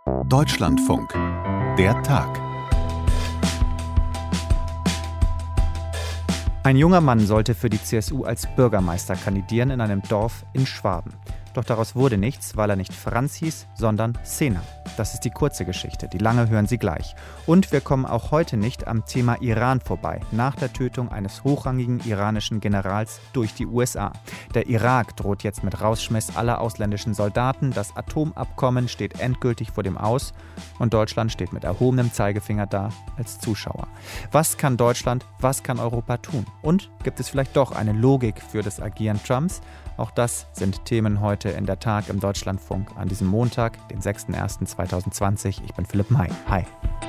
Deutschlandfunk. Der Tag. Ein junger Mann sollte für die CSU als Bürgermeister kandidieren in einem Dorf in Schwaben. Doch daraus wurde nichts, weil er nicht Franz hieß, sondern Sena. Das ist die kurze Geschichte, die lange hören Sie gleich. Und wir kommen auch heute nicht am Thema Iran vorbei, nach der Tötung eines hochrangigen iranischen Generals durch die USA. Der Irak droht jetzt mit Rausschmiss aller ausländischen Soldaten, das Atomabkommen steht endgültig vor dem Aus und Deutschland steht mit erhobenem Zeigefinger da als Zuschauer. Was kann Deutschland, was kann Europa tun? Und gibt es vielleicht doch eine Logik für das Agieren Trumps? Auch das sind Themen heute in der Tag im Deutschlandfunk an diesem Montag, den 6.01.2020. Ich bin Philipp May. Hi.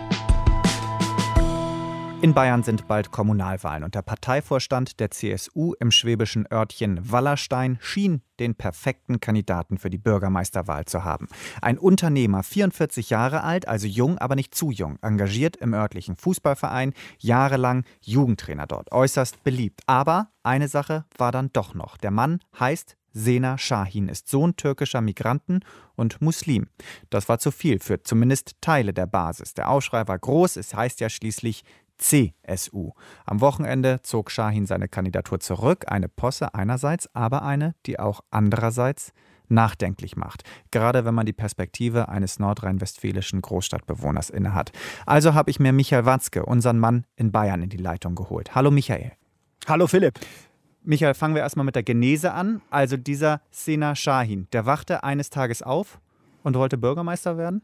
In Bayern sind bald Kommunalwahlen und der Parteivorstand der CSU im schwäbischen Örtchen Wallerstein schien den perfekten Kandidaten für die Bürgermeisterwahl zu haben. Ein Unternehmer, 44 Jahre alt, also jung, aber nicht zu jung, engagiert im örtlichen Fußballverein, jahrelang Jugendtrainer dort, äußerst beliebt. Aber eine Sache war dann doch noch. Der Mann heißt Sena Şahin, ist Sohn türkischer Migranten und Muslim. Das war zu viel für zumindest Teile der Basis. Der Aufschrei war groß, es heißt ja schließlich CSU. Am Wochenende zog Şahin seine Kandidatur zurück, eine Posse einerseits, aber eine, die auch andererseits nachdenklich macht. Gerade wenn man die Perspektive eines nordrhein-westfälischen Großstadtbewohners innehat. Also habe ich mir Michael Watzke, unseren Mann in Bayern, in die Leitung geholt. Hallo Michael. Hallo Philipp. Michael, fangen wir erstmal mit der Genese an. Also dieser Sena Şahin, der wachte eines Tages auf und wollte Bürgermeister werden?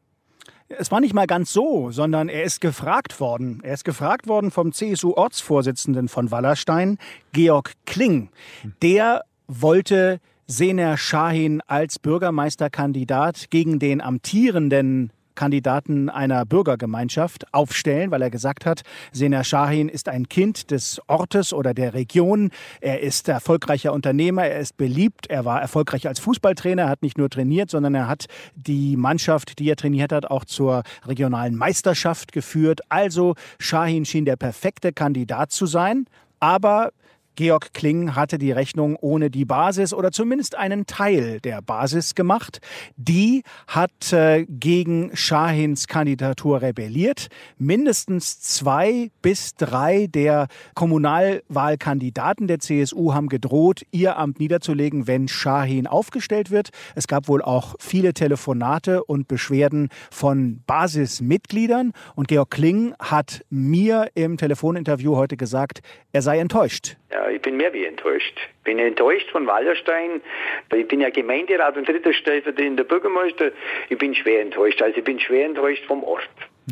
Es war nicht mal ganz so, sondern er ist gefragt worden. Er ist gefragt worden vom CSU-Ortsvorsitzenden von Wallerstein, Georg Kling. Der wollte Sena Şahin als Bürgermeisterkandidat gegen den amtierenden Kandidaten einer Bürgergemeinschaft aufstellen, weil er gesagt hat, Sena Şahin ist ein Kind des Ortes oder der Region. Er ist erfolgreicher Unternehmer, er ist beliebt, er war erfolgreich als Fußballtrainer, er hat nicht nur trainiert, sondern er hat die Mannschaft, die er trainiert hat, auch zur regionalen Meisterschaft geführt. Also Şahin schien der perfekte Kandidat zu sein, aber Georg Kling hatte die Rechnung ohne die Basis oder zumindest einen Teil der Basis gemacht. Die hat gegen Şahins Kandidatur rebelliert. Mindestens 2 bis 3 der Kommunalwahlkandidaten der CSU haben gedroht, ihr Amt niederzulegen, wenn Şahin aufgestellt wird. Es gab wohl auch viele Telefonate und Beschwerden von Basismitgliedern. Und Georg Kling hat mir im Telefoninterview heute gesagt, er sei enttäuscht. Ja, ich bin mehr wie enttäuscht. Ich bin enttäuscht von Wallerstein. Ich bin ja Gemeinderat und dritter stellvertretender Bürgermeister. Ich bin schwer enttäuscht. Also ich bin schwer enttäuscht vom Ort.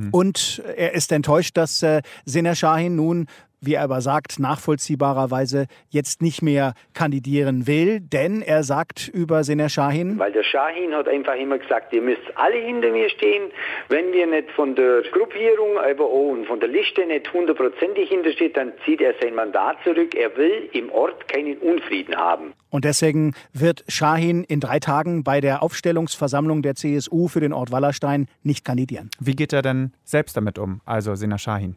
Und er ist enttäuscht, dass Sena Şahin nun, wie er aber sagt, nachvollziehbarerweise jetzt nicht mehr kandidieren will. Denn er sagt über Sena Şahin: Weil der Şahin hat einfach immer gesagt, ihr müsst alle hinter mir stehen. Wenn wir nicht von der Gruppierung, aber auch von der Liste nicht 100%ig hintersteht, dann zieht er sein Mandat zurück. Er will im Ort keinen Unfrieden haben. Und deswegen wird Şahin in 3 Tagen bei der Aufstellungsversammlung der CSU für den Ort Wallerstein nicht kandidieren. Wie geht er denn selbst damit um, also Sena Şahin?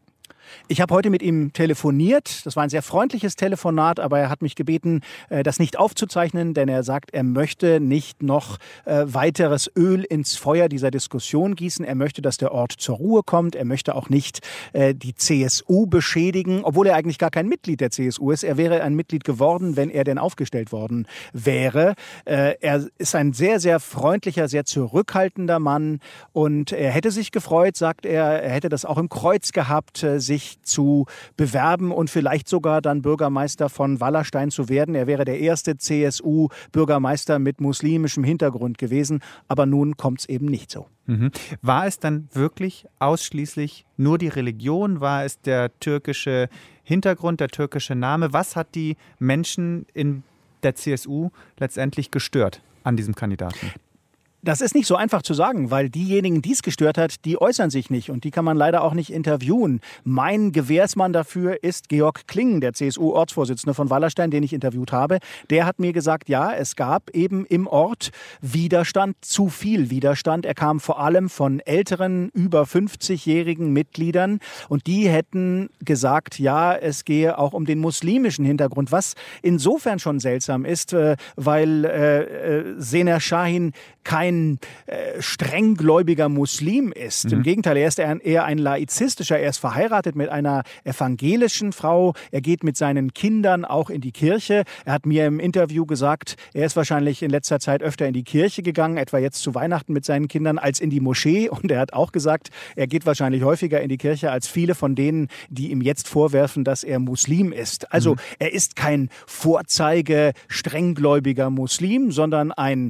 Ich habe heute mit ihm telefoniert. Das war ein sehr freundliches Telefonat, aber er hat mich gebeten, das nicht aufzuzeichnen, denn er sagt, er möchte nicht noch weiteres Öl ins Feuer dieser Diskussion gießen. Er möchte, dass der Ort zur Ruhe kommt. Er möchte auch nicht die CSU beschädigen, obwohl er eigentlich gar kein Mitglied der CSU ist. Er wäre ein Mitglied geworden, wenn er denn aufgestellt worden wäre. Er ist ein sehr, sehr freundlicher, sehr zurückhaltender Mann und er hätte sich gefreut, sagt er, er hätte das auch im Kreuz gehabt, sich zu bewerben und vielleicht sogar dann Bürgermeister von Wallerstein zu werden. Er wäre der erste CSU-Bürgermeister mit muslimischem Hintergrund gewesen, aber nun kommt es eben nicht so. War es dann wirklich ausschließlich nur die Religion? War es der türkische Hintergrund, der türkische Name? Was hat die Menschen in der CSU letztendlich gestört an diesem Kandidaten? Das ist nicht so einfach zu sagen, weil diejenigen, die es gestört hat, die äußern sich nicht und die kann man leider auch nicht interviewen. Mein Gewährsmann dafür ist Georg Kling, der CSU-Ortsvorsitzende von Wallerstein, den ich interviewt habe. Der hat mir gesagt, ja, es gab eben im Ort Widerstand, zu viel Widerstand. Er kam vor allem von älteren, über 50-jährigen Mitgliedern und die hätten gesagt, ja, es gehe auch um den muslimischen Hintergrund, was insofern schon seltsam ist, weil Sena Şahin kein kein strenggläubiger Muslim ist. Im Gegenteil, er ist eher ein laizistischer. Er ist verheiratet mit einer evangelischen Frau. Er geht mit seinen Kindern auch in die Kirche. Er hat mir im Interview gesagt, er ist wahrscheinlich in letzter Zeit öfter in die Kirche gegangen, etwa jetzt zu Weihnachten mit seinen Kindern, als in die Moschee. Und er hat auch gesagt, er geht wahrscheinlich häufiger in die Kirche als viele von denen, die ihm jetzt vorwerfen, dass er Muslim ist. Also er ist kein Vorzeige strenggläubiger Muslim, sondern ein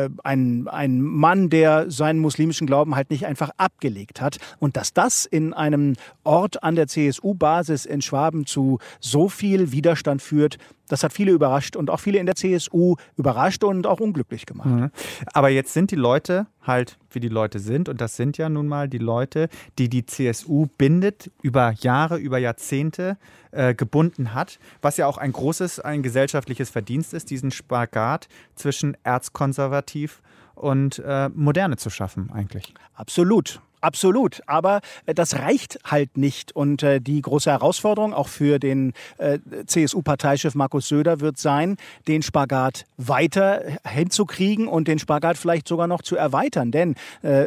Mann, der seinen muslimischen Glauben halt nicht einfach abgelegt hat. Und dass das in einem Ort an der CSU-Basis in Schwaben zu so viel Widerstand führt, das hat viele überrascht und auch viele in der CSU überrascht und auch unglücklich gemacht. Aber jetzt sind die Leute halt, wie die Leute sind. Und das sind ja nun mal die Leute, die die CSU bindet, über Jahre, über Jahrzehnte gebunden hat. Was ja auch ein gesellschaftliches Verdienst ist, diesen Spagat zwischen erzkonservativ und Moderne zu schaffen eigentlich. Absolut. Absolut, aber das reicht halt nicht. Und die große Herausforderung auch für den CSU-Parteichef Markus Söder wird sein, den Spagat weiter hinzukriegen und den Spagat vielleicht sogar noch zu erweitern. Denn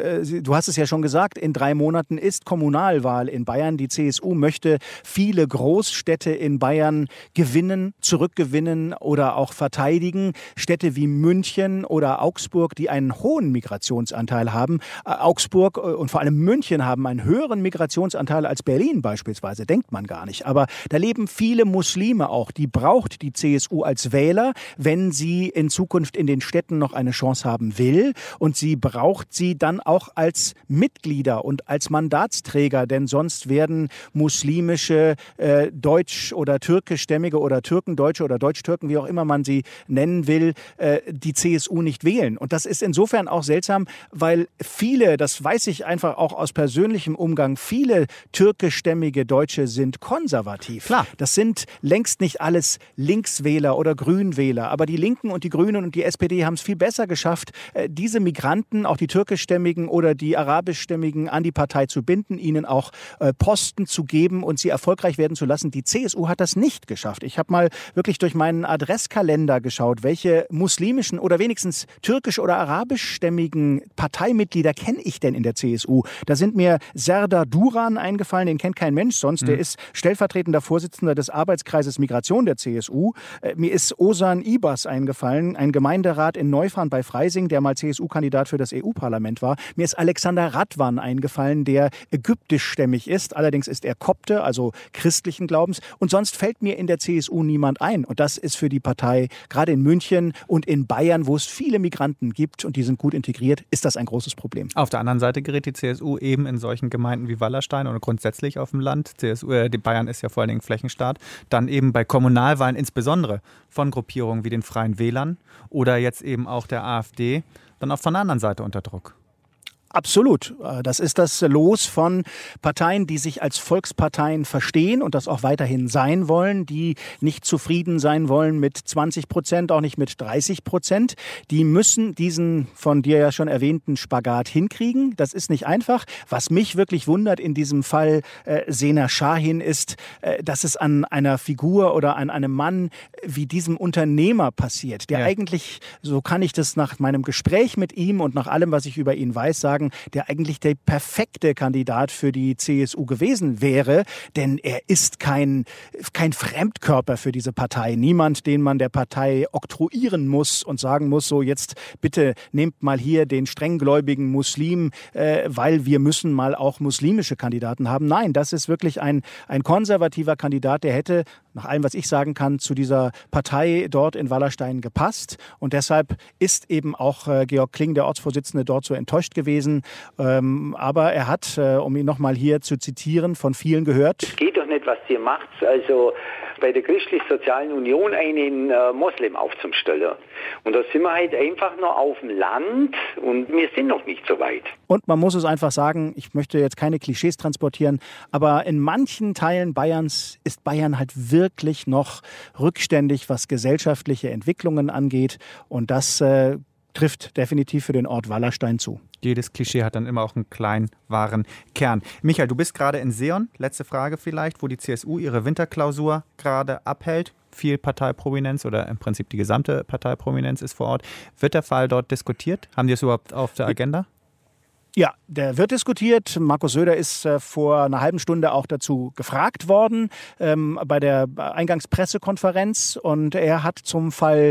du hast es ja schon gesagt, in 3 Monaten ist Kommunalwahl in Bayern. Die CSU möchte viele Großstädte in Bayern gewinnen, zurückgewinnen oder auch verteidigen. Städte wie München oder Augsburg, die einen hohen Migrationsanteil haben. Augsburg und vor allem München haben einen höheren Migrationsanteil als Berlin beispielsweise, denkt man gar nicht. Aber da leben viele Muslime auch. Die braucht die CSU als Wähler, wenn sie in Zukunft in den Städten noch eine Chance haben will. Und sie braucht sie dann auch als Mitglieder und als Mandatsträger, denn sonst werden muslimische deutsch- oder türkischstämmige oder Türkendeutsche oder Deutsch-Türken, wie auch immer man sie nennen will, die CSU nicht wählen. Und das ist insofern auch seltsam, weil viele, das weiß ich einfach auch aus persönlichem Umgang, viele türkischstämmige Deutsche sind konservativ. Klar. Das sind längst nicht alles Linkswähler oder Grünwähler, aber die Linken und die Grünen und die SPD haben es viel besser geschafft, diese Migranten, auch die türkischstämmigen oder die arabischstämmigen, an die Partei zu binden, ihnen auch Posten zu geben und sie erfolgreich werden zu lassen. Die CSU hat das nicht geschafft. Ich habe mal wirklich durch meinen Adresskalender geschaut, welche muslimischen oder wenigstens türkisch- oder arabischstämmigen Parteimitglieder kenne ich denn in der CSU? Da sind mir Serdar Duran eingefallen, den kennt kein Mensch sonst. Der ist stellvertretender Vorsitzender des Arbeitskreises Migration der CSU. Mir ist Ozan Ibas eingefallen, ein Gemeinderat in Neufahren bei Freising, der mal CSU-Kandidat für das EU-Parlament war. Mir ist Alexander Radwan eingefallen, der ägyptischstämmig ist. Allerdings ist er Kopte, also christlichen Glaubens. Und sonst fällt mir in der CSU niemand ein. Und das ist für die Partei, gerade in München und in Bayern, wo es viele Migranten gibt und die sind gut integriert, ist das ein großes Problem. Auf der anderen Seite gerät die CSU eben in solchen Gemeinden wie Wallerstein oder grundsätzlich auf dem Land. Die Bayern ist ja vor allen Dingen Flächenstaat. Dann eben bei Kommunalwahlen insbesondere von Gruppierungen wie den Freien Wählern oder jetzt eben auch der AfD dann auch von der anderen Seite unter Druck. Absolut. Das ist das Los von Parteien, die sich als Volksparteien verstehen und das auch weiterhin sein wollen, die nicht zufrieden sein wollen mit 20%, auch nicht mit 30%. Die müssen diesen von dir ja schon erwähnten Spagat hinkriegen. Das ist nicht einfach. Was mich wirklich wundert in diesem Fall Sena Şahin ist, dass es an einer Figur oder an einem Mann wie diesem Unternehmer passiert, der eigentlich, so kann ich das nach meinem Gespräch mit ihm und nach allem, was ich über ihn weiß, sagen, der eigentlich der perfekte Kandidat für die CSU gewesen wäre, denn er ist kein Fremdkörper für diese Partei. Niemand, den man der Partei oktroyieren muss und sagen muss, so jetzt bitte nehmt mal hier den strenggläubigen Muslim, weil wir müssen mal auch muslimische Kandidaten haben. Nein, das ist wirklich ein konservativer Kandidat, der hätte, nach allem, was ich sagen kann, zu dieser Partei dort in Wallerstein gepasst. Und deshalb ist eben auch Georg Kling, der Ortsvorsitzende, dort so enttäuscht gewesen. Aber er hat, um ihn nochmal hier zu zitieren, von vielen gehört. Es geht doch nicht, was ihr macht. Also bei der Christlich-Sozialen Union einen Moslem aufzustellen. Und da sind wir halt einfach noch auf dem Land und wir sind noch nicht so weit. Und man muss es einfach sagen, ich möchte jetzt keine Klischees transportieren, aber in manchen Teilen Bayerns ist Bayern halt wirklich noch rückständig, was gesellschaftliche Entwicklungen angeht. Und das trifft definitiv für den Ort Wallerstein zu. Jedes Klischee hat dann immer auch einen kleinen, wahren Kern. Michael, du bist gerade in Seeon, letzte Frage vielleicht, wo die CSU ihre Winterklausur gerade abhält. Viel Parteiprominenz oder im Prinzip die gesamte Parteiprominenz ist vor Ort. Wird der Fall dort diskutiert? Haben die es überhaupt auf der Agenda? Ja, der wird diskutiert. Markus Söder ist vor einer halben Stunde auch dazu gefragt worden bei der Eingangspressekonferenz. Und er hat zum Fall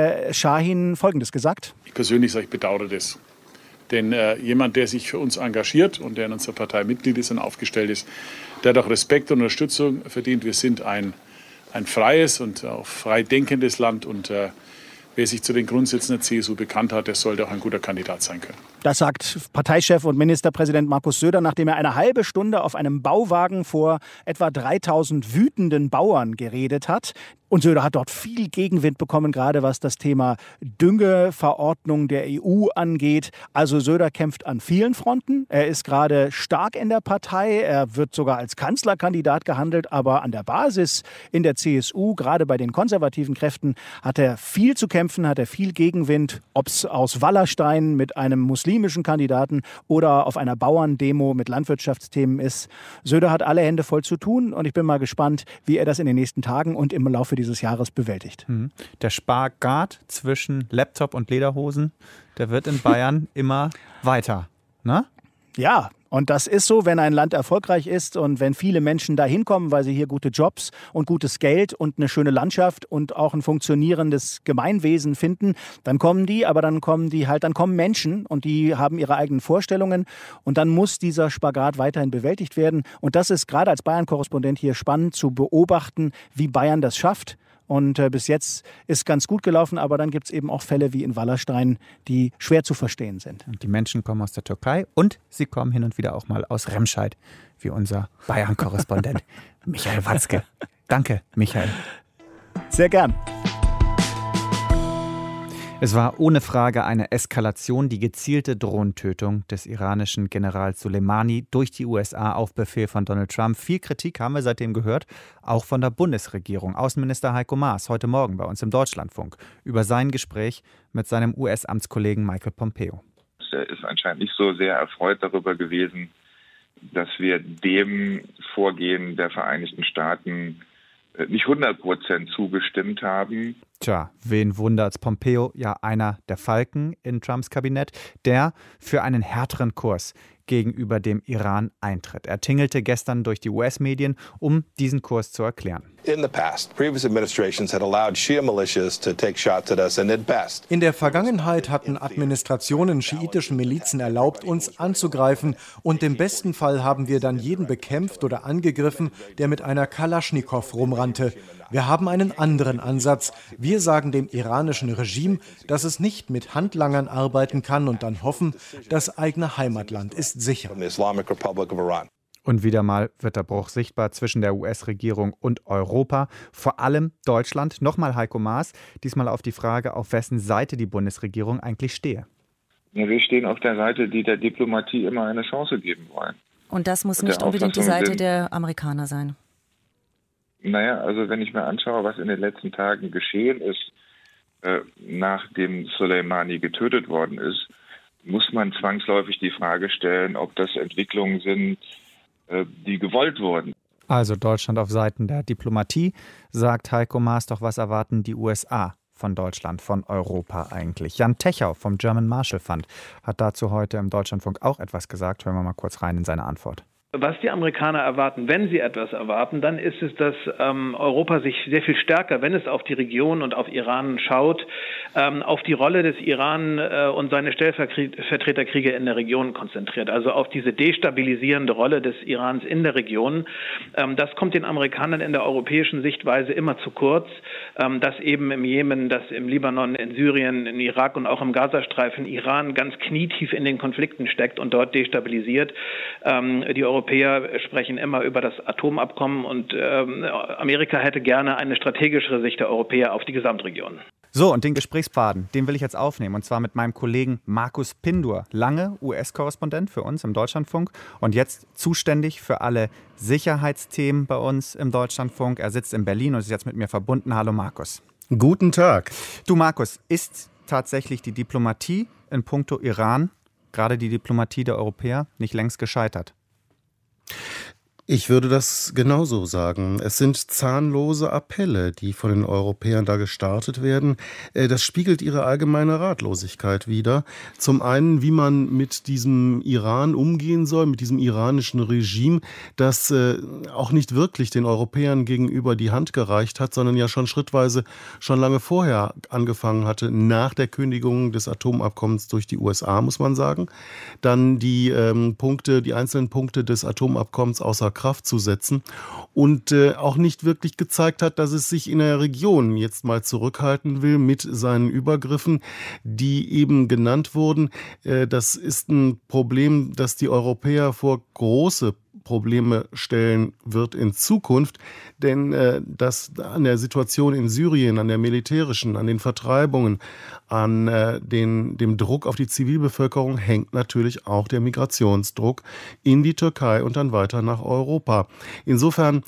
Şahin Folgendes gesagt. Ich persönlich sage, ich bedauere das. Denn jemand, der sich für uns engagiert und der in unserer Partei Mitglied ist und aufgestellt ist, der hat auch Respekt und Unterstützung verdient. Wir sind ein freies und auch frei denkendes Land. Und wer sich zu den Grundsätzen der CSU bekannt hat, der sollte auch ein guter Kandidat sein können. Das sagt Parteichef und Ministerpräsident Markus Söder, nachdem er eine halbe Stunde auf einem Bauwagen vor etwa 3000 wütenden Bauern geredet hat. Und Söder hat dort viel Gegenwind bekommen, gerade was das Thema Düngeverordnung der EU angeht. Also Söder kämpft an vielen Fronten. Er ist gerade stark in der Partei. Er wird sogar als Kanzlerkandidat gehandelt. Aber an der Basis in der CSU, gerade bei den konservativen Kräften, hat er viel zu kämpfen, hat er viel Gegenwind. Ob es aus Wallerstein mit einem muslimischen Kandidaten oder auf einer Bauerndemo mit Landwirtschaftsthemen ist. Söder hat alle Hände voll zu tun. Und ich bin mal gespannt, wie er das in den nächsten Tagen und im Laufe dieses Jahres bewältigt. Der Spagat zwischen Laptop und Lederhosen, der wird in Bayern immer weiter, ne? Ja, und das ist so, wenn ein Land erfolgreich ist und wenn viele Menschen da hinkommen, weil sie hier gute Jobs und gutes Geld und eine schöne Landschaft und auch ein funktionierendes Gemeinwesen finden, dann kommen die, aber dann kommen Menschen und die haben ihre eigenen Vorstellungen und dann muss dieser Spagat weiterhin bewältigt werden. Und das ist gerade als Bayern-Korrespondent hier spannend zu beobachten, wie Bayern das schafft. Und bis jetzt ist ganz gut gelaufen, aber dann gibt es eben auch Fälle wie in Wallerstein, die schwer zu verstehen sind. Und die Menschen kommen aus der Türkei und sie kommen hin und wieder auch mal aus Remscheid, wie unser Bayern-Korrespondent Michael Watzke. Danke, Michael. Sehr gern. Es war ohne Frage eine Eskalation, die gezielte Drohnentötung des iranischen Generals Soleimani durch die USA auf Befehl von Donald Trump. Viel Kritik haben wir seitdem gehört, auch von der Bundesregierung. Außenminister Heiko Maas heute Morgen bei uns im Deutschlandfunk über sein Gespräch mit seinem US-Amtskollegen Michael Pompeo. Er ist anscheinend nicht so sehr erfreut darüber gewesen, dass wir dem Vorgehen der Vereinigten Staaten nicht 100% zugestimmt haben. Tja, wen wundert's? Pompeo, ja einer der Falken in Trumps Kabinett, der für einen härteren Kurs gegenüber dem Iran eintritt. Er tingelte gestern durch die US-Medien, um diesen Kurs zu erklären. In der Vergangenheit hatten Administrationen schiitischen Milizen erlaubt, uns anzugreifen, und im besten Fall haben wir dann jeden bekämpft oder angegriffen, der mit einer Kalaschnikow rumrannte. Wir haben einen anderen Ansatz. Wir sagen dem iranischen Regime, dass es nicht mit Handlangern arbeiten kann und dann hoffen, das eigene Heimatland ist sicher. Und wieder mal wird der Bruch sichtbar zwischen der US-Regierung und Europa, vor allem Deutschland. Nochmal Heiko Maas, diesmal auf die Frage, auf wessen Seite die Bundesregierung eigentlich stehe. Ja, wir stehen auf der Seite, die der Diplomatie immer eine Chance geben wollen. Und das muss nicht unbedingt die Seite der Amerikaner sein. Naja, also wenn ich mir anschaue, was in den letzten Tagen geschehen ist, nachdem Soleimani getötet worden ist, muss man zwangsläufig die Frage stellen, ob das Entwicklungen sind, die gewollt wurden. Also Deutschland auf Seiten der Diplomatie, sagt Heiko Maas. Doch was erwarten die USA von Deutschland, von Europa eigentlich? Jan Techau vom German Marshall Fund hat dazu heute im Deutschlandfunk auch etwas gesagt. Hören wir mal kurz rein in seine Antwort. Was die Amerikaner erwarten, wenn sie etwas erwarten, dann ist es, dass Europa sich sehr viel stärker, wenn es auf die Region und auf Iran schaut, auf die Rolle des Iran und seine Stellvertreterkriege in der Region konzentriert. Also auf diese destabilisierende Rolle des Irans in der Region. Das kommt den Amerikanern in der europäischen Sichtweise immer zu kurz. Dass eben im Jemen, dass im Libanon, in Syrien, in Irak und auch im Gazastreifen Iran ganz knietief in den Konflikten steckt und dort destabilisiert. Die Europäer sprechen immer über das Atomabkommen und Amerika hätte gerne eine strategischere Sicht der Europäer auf die Gesamtregion. So, und den Gesprächsfaden, den will ich jetzt aufnehmen, und zwar mit meinem Kollegen Markus Pindur, lange US-Korrespondent für uns im Deutschlandfunk und jetzt zuständig für alle Sicherheitsthemen bei uns im Deutschlandfunk. Er sitzt in Berlin und ist jetzt mit mir verbunden. Hallo Markus. Guten Tag. Du Markus, ist tatsächlich die Diplomatie in puncto Iran, gerade die Diplomatie der Europäer, nicht längst gescheitert? Ich würde das genauso sagen. Es sind zahnlose Appelle, die von den Europäern da gestartet werden. Das spiegelt ihre allgemeine Ratlosigkeit wider. Zum einen, wie man mit diesem Iran umgehen soll, mit diesem iranischen Regime, das auch nicht wirklich den Europäern gegenüber die Hand gereicht hat, sondern ja schon schrittweise schon lange vorher angefangen hatte, nach der Kündigung des Atomabkommens durch die USA, muss man sagen, dann die einzelnen Punkte des Atomabkommens außer Kraft zu setzen und auch nicht wirklich gezeigt hat, dass es sich in der Region jetzt mal zurückhalten will mit seinen Übergriffen, die eben genannt wurden. Das ist ein Problem, das die Europäer vor große Probleme stellen wird in Zukunft, denn das an der Situation in Syrien, an der militärischen, an den Vertreibungen, an dem Druck auf die Zivilbevölkerung hängt natürlich auch der Migrationsdruck in die Türkei und dann weiter nach Europa. Insofern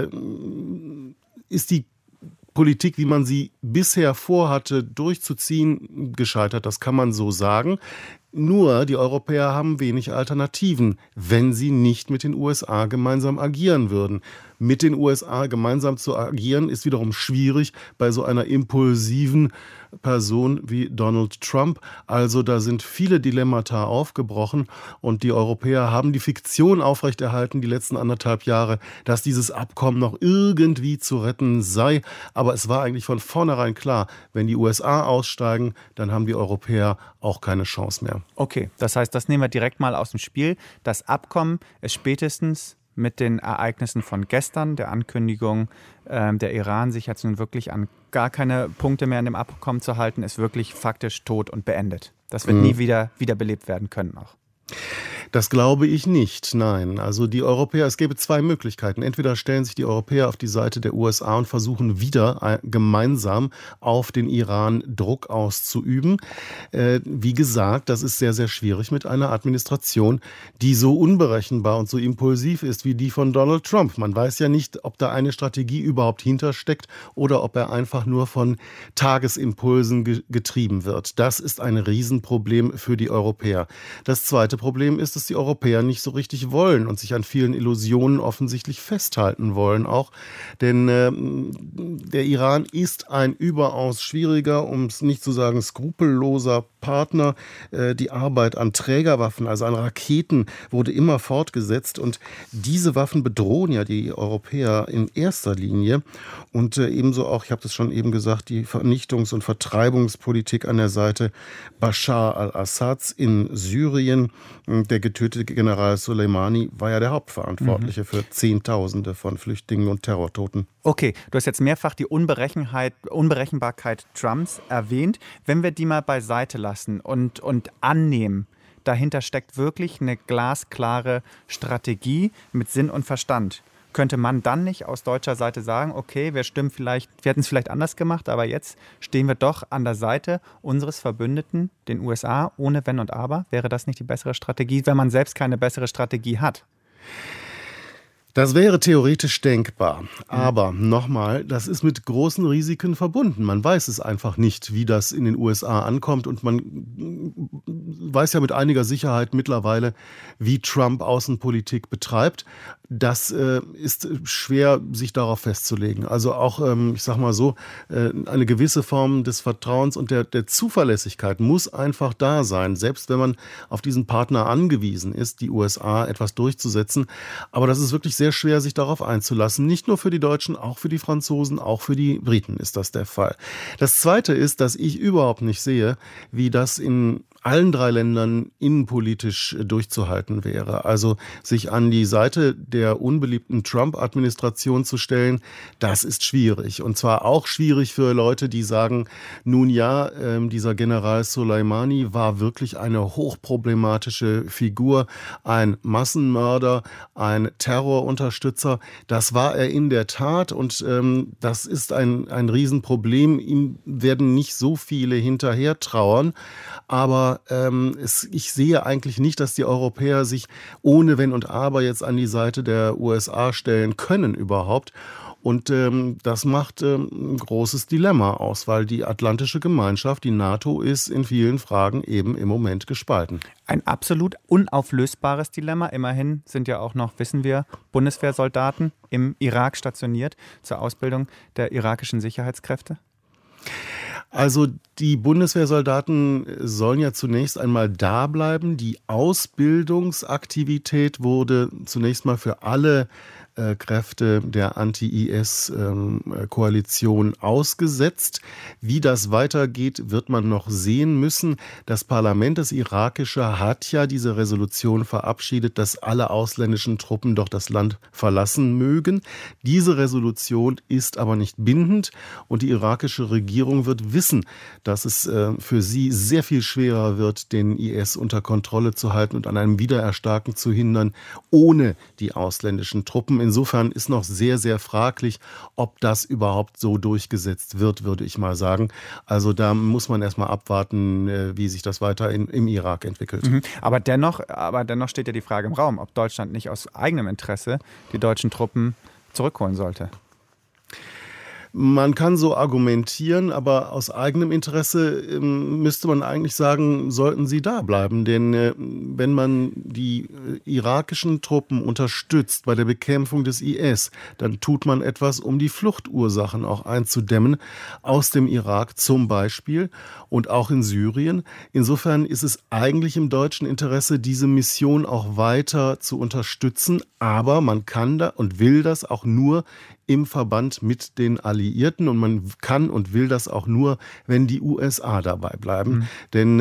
ist die Politik, wie man sie bisher vorhatte, durchzuziehen, gescheitert. Das kann man so sagen. Nur die Europäer haben wenig Alternativen, wenn sie nicht mit den USA gemeinsam agieren würden. Mit den USA gemeinsam zu agieren, ist wiederum schwierig bei so einer impulsiven Person wie Donald Trump. Also da sind viele Dilemmata aufgebrochen und die Europäer haben die Fiktion aufrechterhalten, die letzten 1,5 Jahre, dass dieses Abkommen noch irgendwie zu retten sei. Aber es war eigentlich von vornherein klar, wenn die USA aussteigen, dann haben die Europäer auch keine Chance mehr. Okay, das heißt, das nehmen wir direkt mal aus dem Spiel. Das Abkommen ist spätestens mit den Ereignissen von gestern, der Ankündigung, der Iran sich jetzt nun wirklich an gar keine Punkte mehr in dem Abkommen zu halten, ist wirklich faktisch tot und beendet. Das wird nie wieder wiederbelebt werden können auch. Das glaube ich nicht, nein. Also die Europäer, es gäbe 2 Möglichkeiten. Entweder stellen sich die Europäer auf die Seite der USA und versuchen wieder gemeinsam auf den Iran Druck auszuüben. Wie gesagt, das ist sehr, sehr schwierig mit einer Administration, die so unberechenbar und so impulsiv ist wie die von Donald Trump. Man weiß ja nicht, ob da eine Strategie überhaupt hintersteckt oder ob er einfach nur von Tagesimpulsen getrieben wird. Das ist ein Riesenproblem für die Europäer. Das zweite Problem ist, dass die Europäer nicht so richtig wollen und sich an vielen Illusionen offensichtlich festhalten wollen auch. Denn der Iran ist ein überaus schwieriger, um es nicht zu sagen skrupelloser Partner. Die Arbeit an Trägerwaffen, also an Raketen, wurde immer fortgesetzt. Und diese Waffen bedrohen ja die Europäer in erster Linie. Und ebenso auch, ich habe das schon eben gesagt, die Vernichtungs- und Vertreibungspolitik an der Seite Bashar al-Assads in Syrien. Der getötete General Soleimani war ja der Hauptverantwortliche für Zehntausende von Flüchtlingen und Terrortoten. Okay, du hast jetzt mehrfach die Unberechenbarkeit Trumps erwähnt. Wenn wir die mal beiseite lassen und annehmen, dahinter steckt wirklich eine glasklare Strategie mit Sinn und Verstand. Könnte man dann nicht aus deutscher Seite sagen, okay, wir hätten es vielleicht anders gemacht, aber jetzt stehen wir doch an der Seite unseres Verbündeten, den USA, ohne Wenn und Aber? Wäre das nicht die bessere Strategie, wenn man selbst keine bessere Strategie hat? Das wäre theoretisch denkbar. Aber nochmal, das ist mit großen Risiken verbunden. Man weiß es einfach nicht, wie das in den USA ankommt. Und man weiß ja mit einiger Sicherheit mittlerweile, wie Trump Außenpolitik betreibt. Das ist schwer, sich darauf festzulegen. Also auch, ich sag mal so, eine gewisse Form des Vertrauens und der Zuverlässigkeit muss einfach da sein. Selbst wenn man auf diesen Partner angewiesen ist, die USA etwas durchzusetzen. Aber das ist wirklich sehr schwer, sich darauf einzulassen. Nicht nur für die Deutschen, auch für die Franzosen, auch für die Briten ist das der Fall. Das Zweite ist, dass ich überhaupt nicht sehe, wie das in allen 3 Ländern innenpolitisch durchzuhalten wäre. Also sich an die Seite der unbeliebten Trump-Administration zu stellen, das ist schwierig. Und zwar auch schwierig für Leute, die sagen, nun ja, dieser General Soleimani war wirklich eine hochproblematische Figur, ein Massenmörder, ein Terrorunterstützer. Das war er in der Tat und das ist ein Riesenproblem. Ihm werden nicht so viele hinterher trauern, aber ich sehe eigentlich nicht, dass die Europäer sich ohne Wenn und Aber jetzt an die Seite der USA stellen können überhaupt. Und das macht ein großes Dilemma aus, weil die atlantische Gemeinschaft, die NATO, ist in vielen Fragen eben im Moment gespalten. Ein absolut unauflösbares Dilemma. Immerhin sind ja auch noch, wissen wir, Bundeswehrsoldaten im Irak stationiert zur Ausbildung der irakischen Sicherheitskräfte. Also die Bundeswehrsoldaten sollen ja zunächst einmal da bleiben. Die Ausbildungsaktivität wurde zunächst mal für alle Kräfte der Anti-IS-Koalition ausgesetzt. Wie das weitergeht, wird man noch sehen müssen. Das Parlament, das irakische, hat ja diese Resolution verabschiedet, dass alle ausländischen Truppen doch das Land verlassen mögen. Diese Resolution ist aber nicht bindend und die irakische Regierung wird wissen, dass es für sie sehr viel schwerer wird, den IS unter Kontrolle zu halten und an einem Wiedererstarken zu hindern, ohne die ausländischen Truppen. Insofern ist noch sehr, sehr fraglich, ob das überhaupt so durchgesetzt wird, würde ich mal sagen. Also da muss man erstmal abwarten, wie sich das weiter im Irak entwickelt. Aber dennoch steht ja die Frage im Raum, ob Deutschland nicht aus eigenem Interesse die deutschen Truppen zurückholen sollte. Man kann so argumentieren, aber aus eigenem Interesse müsste man eigentlich sagen, sollten sie da bleiben. Denn wenn man die irakischen Truppen unterstützt bei der Bekämpfung des IS, dann tut man etwas, um die Fluchtursachen auch einzudämmen, aus dem Irak zum Beispiel und auch in Syrien. Insofern ist es eigentlich im deutschen Interesse, diese Mission auch weiter zu unterstützen. Aber man kann da und will das auch nur im Verband mit den Alliierten und man kann und will das auch nur, wenn die USA dabei bleiben. Denn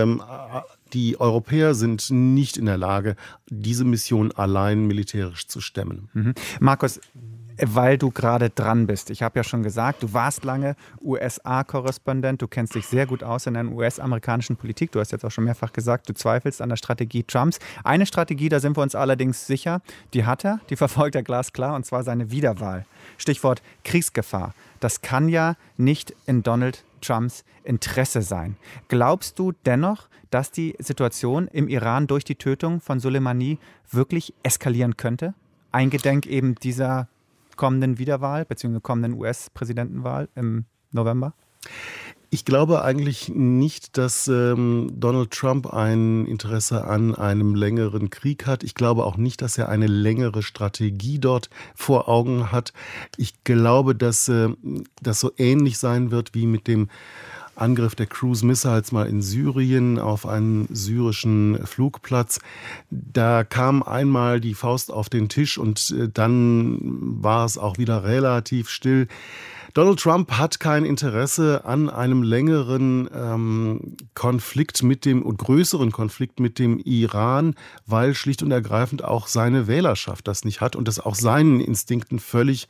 die Europäer sind nicht in der Lage, diese Mission allein militärisch zu stemmen. Markus, weil du gerade dran bist. Ich habe ja schon gesagt, du warst lange USA-Korrespondent, du kennst dich sehr gut aus in der US-amerikanischen Politik. Du hast jetzt auch schon mehrfach gesagt, du zweifelst an der Strategie Trumps. Eine Strategie, da sind wir uns allerdings sicher, die hat er, die verfolgt er glasklar, und zwar seine Wiederwahl. Stichwort Kriegsgefahr. Das kann ja nicht in Donald Trumps Interesse sein. Glaubst du dennoch, dass die Situation im Iran durch die Tötung von Soleimani wirklich eskalieren könnte? Eingedenk eben dieser kommenden Wiederwahl bzw. kommenden US-Präsidentenwahl im November? Ich glaube eigentlich nicht, dass Donald Trump ein Interesse an einem längeren Krieg hat. Ich glaube auch nicht, dass er eine längere Strategie dort vor Augen hat. Ich glaube, dass das so ähnlich sein wird wie mit dem Angriff der Cruise Missiles mal in Syrien auf einen syrischen Flugplatz. Da kam einmal die Faust auf den Tisch und dann war es auch wieder relativ still. Donald Trump hat kein Interesse an einem längeren Konflikt und größeren Konflikt mit dem Iran, weil schlicht und ergreifend auch seine Wählerschaft das nicht hat und das auch seinen Instinkten völlig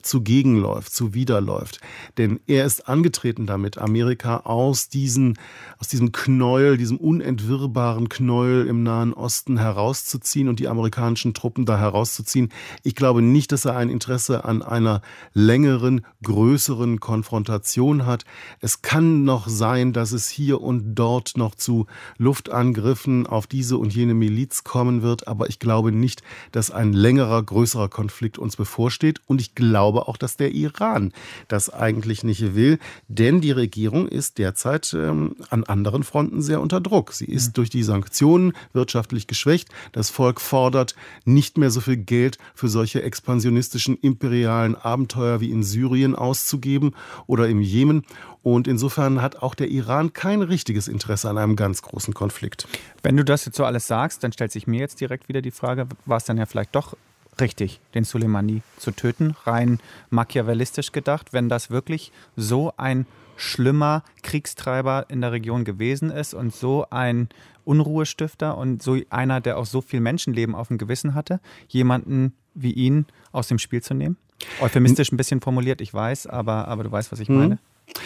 zuwiderläuft. Denn er ist angetreten damit, Amerika aus diesem Knäuel, diesem unentwirrbaren Knäuel im Nahen Osten herauszuziehen und die amerikanischen Truppen da herauszuziehen. Ich glaube nicht, dass er ein Interesse an einer längeren, größeren Konfrontation hat. Es kann noch sein, dass es hier und dort noch zu Luftangriffen auf diese und jene Miliz kommen wird, aber ich glaube nicht, dass ein längerer, größerer Konflikt uns bevorsteht und ich glaube auch, dass der Iran das eigentlich nicht will, denn die Regierung ist derzeit an anderen Fronten sehr unter Druck. Sie ist durch die Sanktionen wirtschaftlich geschwächt. Das Volk fordert nicht mehr so viel Geld für solche expansionistischen imperialen Abenteuer wie in Syrien auszugeben oder im Jemen. Und insofern hat auch der Iran kein richtiges Interesse an einem ganz großen Konflikt. Wenn du das jetzt so alles sagst, dann stellt sich mir jetzt direkt wieder die Frage, war es dann ja vielleicht doch richtig, den Soleimani zu töten, rein machiavellistisch gedacht, wenn das wirklich so ein schlimmer Kriegstreiber in der Region gewesen ist und so ein Unruhestifter und so einer, der auch so viel Menschenleben auf dem Gewissen hatte, jemanden wie ihn aus dem Spiel zu nehmen? Euphemistisch ein bisschen formuliert, ich weiß, aber du weißt, was ich meine.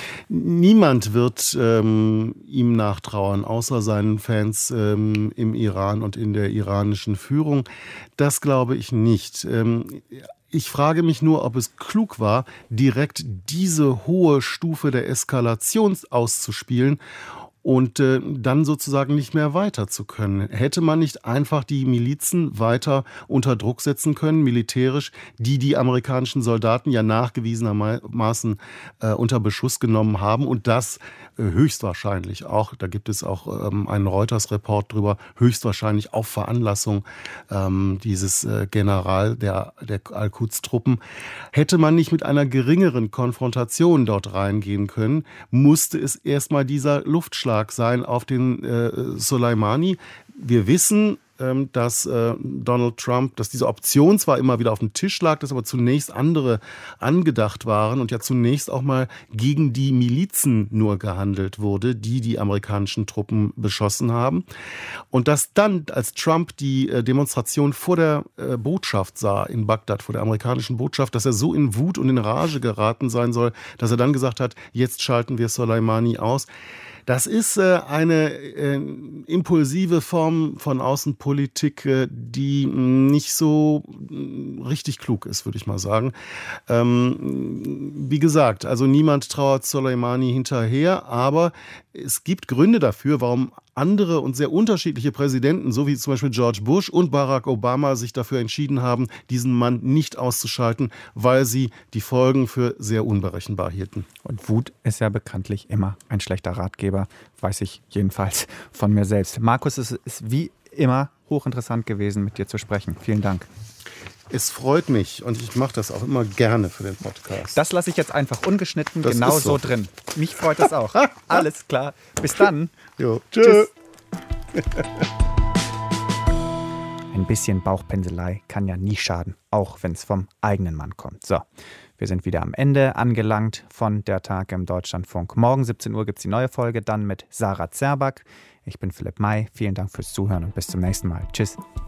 Niemand wird ihm nachtrauern, außer seinen Fans im Iran und in der iranischen Führung. Das glaube ich nicht. Ich frage mich nur, ob es klug war, direkt diese hohe Stufe der Eskalation auszuspielen und dann sozusagen nicht mehr weiter zu können. Hätte man nicht einfach die Milizen weiter unter Druck setzen können, militärisch, die amerikanischen Soldaten ja nachgewiesenermaßen unter Beschuss genommen haben und das höchstwahrscheinlich auch, da gibt es auch einen Reuters-Report drüber, höchstwahrscheinlich auf Veranlassung dieses General der Al-Quds-Truppen. Hätte man nicht mit einer geringeren Konfrontation dort reingehen können, musste es erstmal dieser Luftschlag sein auf den Soleimani. Wir wissen, dass Donald Trump, dass diese Option zwar immer wieder auf dem Tisch lag, dass aber zunächst andere angedacht waren und ja zunächst auch mal gegen die Milizen nur gehandelt wurde, die amerikanischen Truppen beschossen haben. Und dass dann, als Trump die Demonstration vor der Botschaft sah in Bagdad, vor der amerikanischen Botschaft, dass er so in Wut und in Rage geraten sein soll, dass er dann gesagt hat, jetzt schalten wir Soleimani aus. Das ist eine impulsive Form von Außenpolitik, die nicht so richtig klug ist, würde ich mal sagen. Wie gesagt, also niemand trauert Soleimani hinterher, aber es gibt Gründe dafür, warum andere und sehr unterschiedliche Präsidenten, so wie zum Beispiel George Bush und Barack Obama, sich dafür entschieden haben, diesen Mann nicht auszuschalten, weil sie die Folgen für sehr unberechenbar hielten. Und Wut ist ja bekanntlich immer ein schlechter Ratgeber, weiß ich jedenfalls von mir selbst. Markus, es ist wie immer hochinteressant gewesen, mit dir zu sprechen. Vielen Dank. Es freut mich und ich mache das auch immer gerne für den Podcast. Das lasse ich jetzt einfach ungeschnitten das genau so drin. Mich freut das auch. Alles klar. Bis dann. Jo. Tschüss. Ein bisschen Bauchpinselei kann ja nie schaden, auch wenn es vom eigenen Mann kommt. So, wir sind wieder am Ende angelangt von Der Tag im Deutschlandfunk. Morgen 17 Uhr gibt es die neue Folge, dann mit Sarah Zerback. Ich bin Philipp May. Vielen Dank fürs Zuhören und bis zum nächsten Mal. Tschüss.